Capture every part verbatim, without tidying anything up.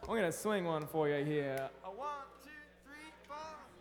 I'm gonna swing one for you here. A one, two, three, four.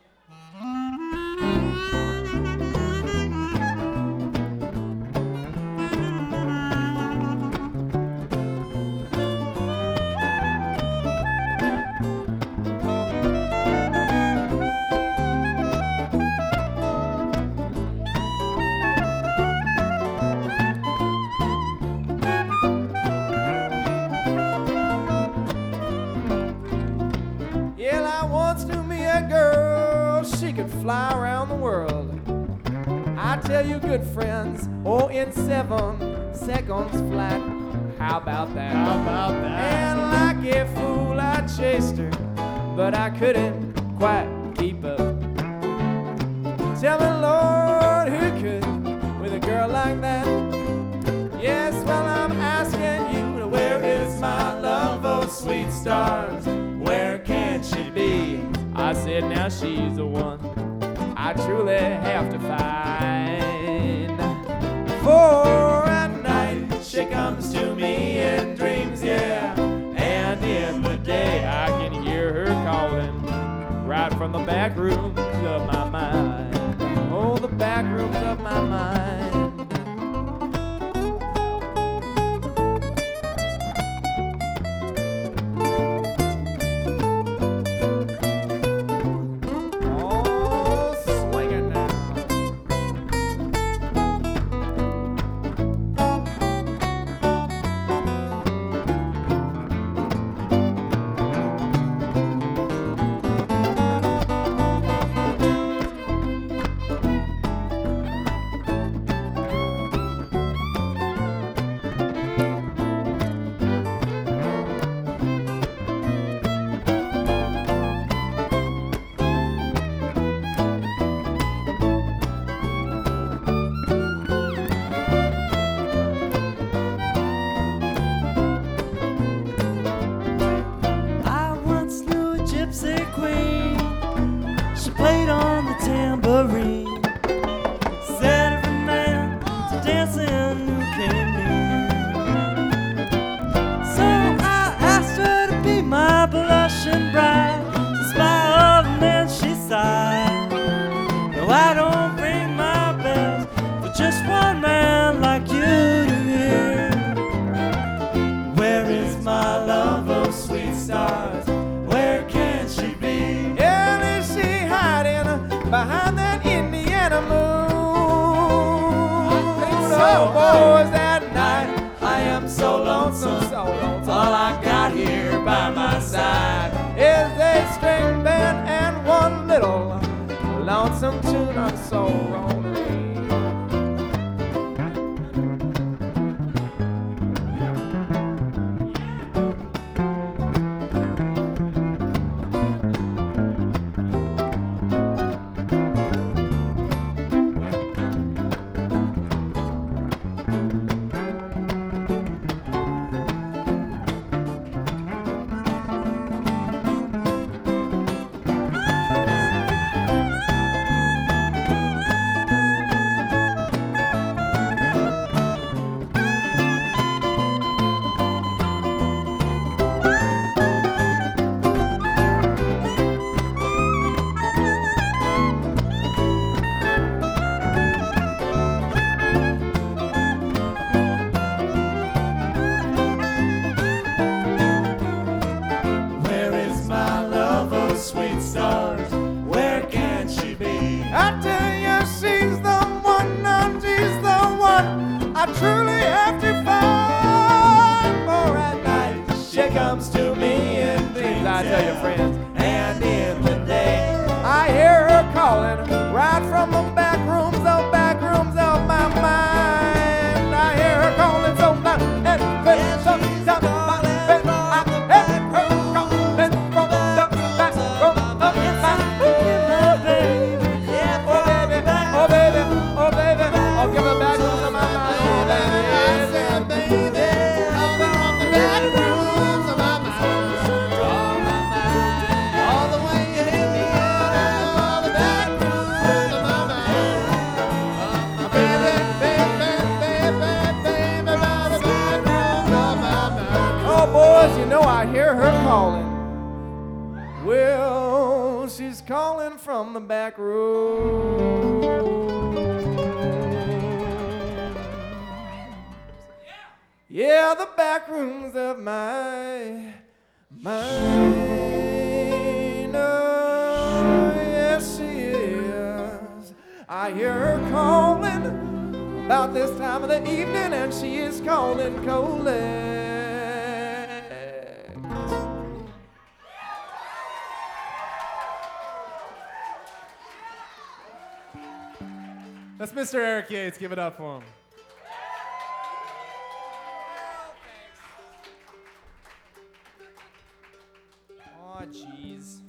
She could fly around the world. I tell you, good friends, oh, in seven seconds flat. How about that? How about that? And like a fool, I chased her, but I couldn't quite keep up. Tell me, Lord, who could with a girl like that? Yes, well, I'm asking you, where is my love, oh, sweet stars? Where can she be? I said, now she's the one I truly have to find. For at night she comes to me in dreams, yeah, and in the day I can hear her calling right from the back rooms of my mind. Oh, the back rooms of my mind. Behind that Indiana moon. Oh, boys, that night I am so lonesome, so lonesome. All I got here by my side is a string band and one little lonesome tune. I'm so lonely. Truly have to find, for at night she comes to me in dreams. I tell you, friends, and in the day I hear her calling right from the back rooms, the back rooms of my mind. I hear her calling so loud and clear, so loud. I hear her calling from the back rooms of my mind. Oh baby, oh baby, oh baby, oh baby, I'll give her back rooms of my mind. Well, she's calling from the back room. Yeah, the back rooms of my mind. Oh, yes, she is. I hear her calling about this time of the evening, and she is calling Colette. That's Mister Eric Yates. Give it up for him. Oh, jeez.